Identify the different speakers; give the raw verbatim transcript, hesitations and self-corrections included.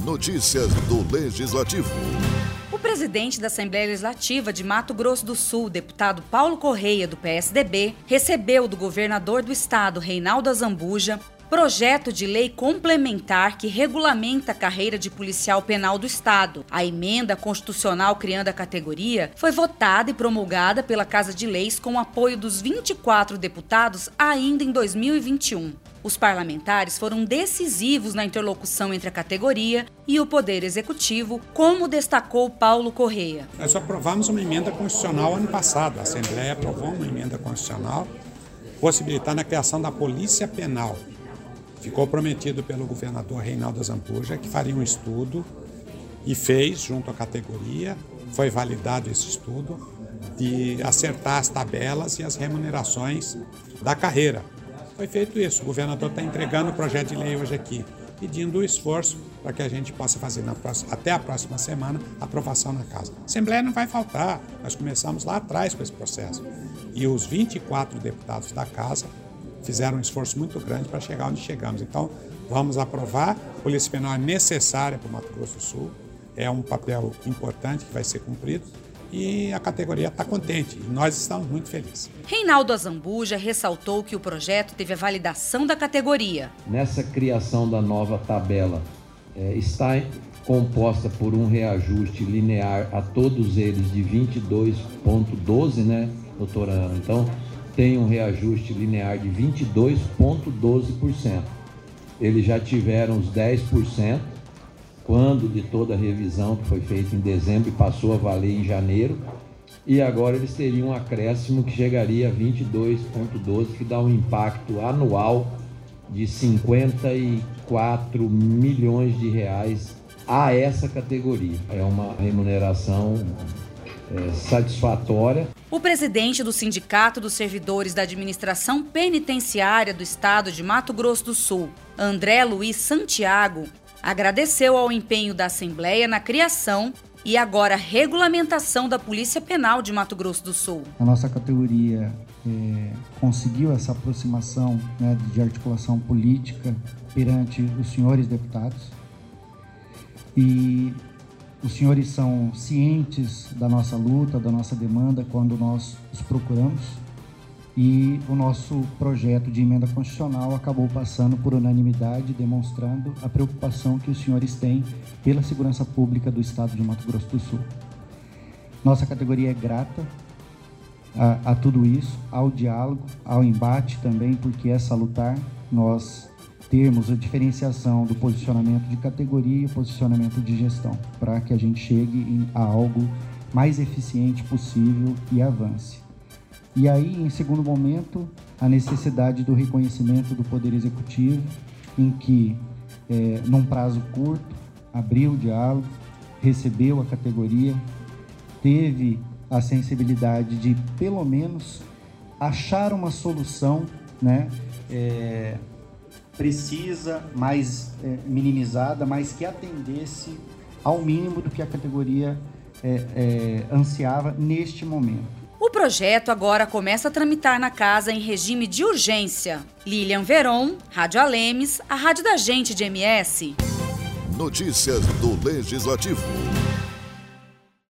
Speaker 1: Notícias do Legislativo.
Speaker 2: O presidente da Assembleia Legislativa de Mato Grosso do Sul, deputado Paulo Correia, do P S D B, recebeu do governador do estado, Reinaldo Azambuja, projeto de lei complementar que regulamenta a carreira de policial penal do estado. A emenda constitucional criando a categoria foi votada e promulgada pela Casa de Leis com o apoio dos vinte e quatro deputados ainda em dois mil e vinte e um. Os parlamentares foram decisivos na interlocução entre a categoria e o Poder Executivo, como destacou Paulo Correia.
Speaker 3: Nós aprovamos uma emenda constitucional ano passado. A Assembleia aprovou uma emenda constitucional possibilitando a criação da Polícia Penal. Ficou prometido pelo governador Reinaldo Azambuja que faria um estudo e fez, junto à categoria, foi validado esse estudo, de acertar as tabelas e as remunerações da carreira. Foi feito isso. O governador está entregando o projeto de lei hoje aqui, pedindo o esforço para que a gente possa fazer na próxima, até a próxima semana a aprovação na casa. A Assembleia não vai faltar, nós começamos lá atrás com esse processo. E os vinte e quatro deputados da casa fizeram um esforço muito grande para chegar onde chegamos. Então, vamos aprovar. A Polícia Penal é necessária para o Mato Grosso do Sul, é um papel importante que vai ser cumprido. E a categoria está contente e nós estamos muito felizes.
Speaker 2: Reinaldo Azambuja ressaltou que o projeto teve a validação da categoria.
Speaker 4: Nessa criação da nova tabela, é, está composta por um reajuste linear a todos eles de vinte e dois vírgula doze, né, doutora Ana? Então, tem um reajuste linear de vinte e dois vírgula doze por cento. Eles já tiveram os dez por cento. Quando de toda a revisão que foi feita em dezembro e passou a valer em janeiro, e agora eles teriam um acréscimo que chegaria a vinte e dois vírgula doze, que dá um impacto anual de cinquenta e quatro milhões de reais a essa categoria. É uma remuneração é, satisfatória.
Speaker 2: O presidente do Sindicato dos Servidores da Administração Penitenciária do Estado de Mato Grosso do Sul, André Luiz Santiago, agradeceu ao empenho da Assembleia na criação e agora regulamentação da Polícia Penal de Mato Grosso do Sul.
Speaker 5: A nossa categoria é, conseguiu essa aproximação, né, de articulação política perante os senhores deputados, e os senhores são cientes da nossa luta, da nossa demanda quando nós os procuramos, e o nosso projeto de emenda constitucional acabou passando por unanimidade, demonstrando a preocupação que os senhores têm pela segurança pública do estado de Mato Grosso do Sul. Nossa categoria é grata a, a tudo isso, ao diálogo, ao embate também, porque é salutar nós termos a diferenciação do posicionamento de categoria e o posicionamento de gestão, para que a gente chegue em, a algo mais eficiente possível e avance. E aí, em segundo momento, a necessidade do reconhecimento do Poder Executivo, em que, é, num prazo curto, abriu o diálogo, recebeu a categoria, teve a sensibilidade de, pelo menos, achar uma solução, né, é, precisa, mais é, minimizada, mas que atendesse ao mínimo do que a categoria é, é, ansiava neste momento.
Speaker 2: O projeto agora começa a tramitar na casa em regime de urgência. Lilian Veron, Rádio Alemes, a rádio da gente de M S.
Speaker 1: Notícias do Legislativo.